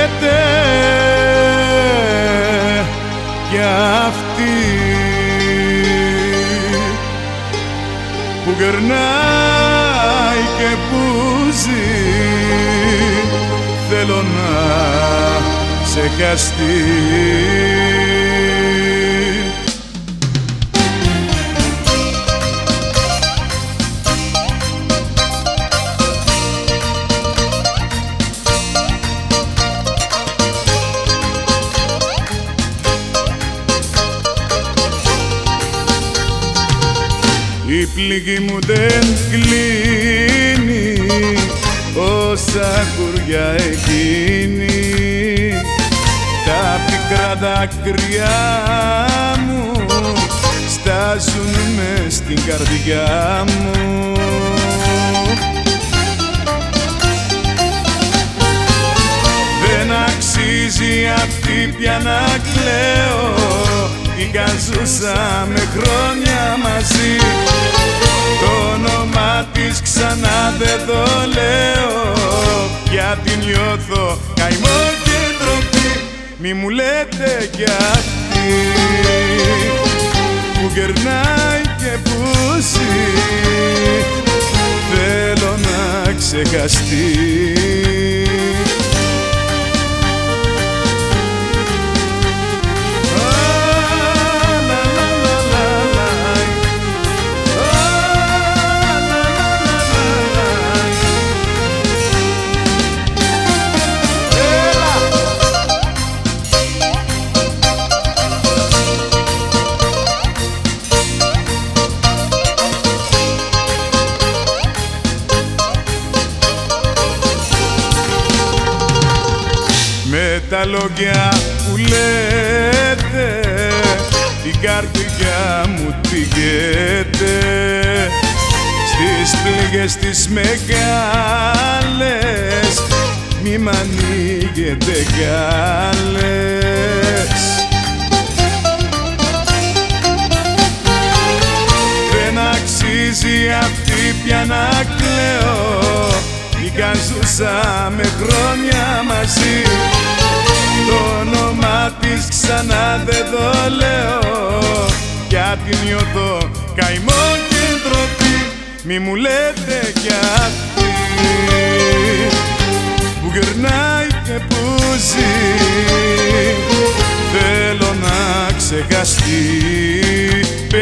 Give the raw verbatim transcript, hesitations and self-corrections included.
λέτε κι αυτή που γερνάει και που ζει, θέλω να ξεχαστεί. Η πληγή μου δεν κλείνει όσα κουριά εκείνη, τα πικρά δάκρυά μου στάζουν μες στην καρδιά μου. Δεν αξίζει αυτή πια να κλαίω, είχα ζούσαμε χρόνια μαζί, το όνομά της ξανά δεν το λέω, γιατί νιώθω καημό και ντροπή. Μη μου λέτε κι αυτή που γερνάει και που ζει, θέλω να ξεχαστεί. Με τα λόγια που λέτε την καρδιά μου πηγαίνετε, στις πληγές τις μεγάλες μη μ' ανοίγετε γάλες. Δεν αξίζει αυτή πια να κλαίω, είχα ζούσαμε χρόνια μαζί, το όνομά της ξανά δεν το λέω, γιατί νιώθω καημό και ντροπή. Μη μου λέτε κι αυτή που γερνάει και που ζει, θέλω να ξεχαστεί.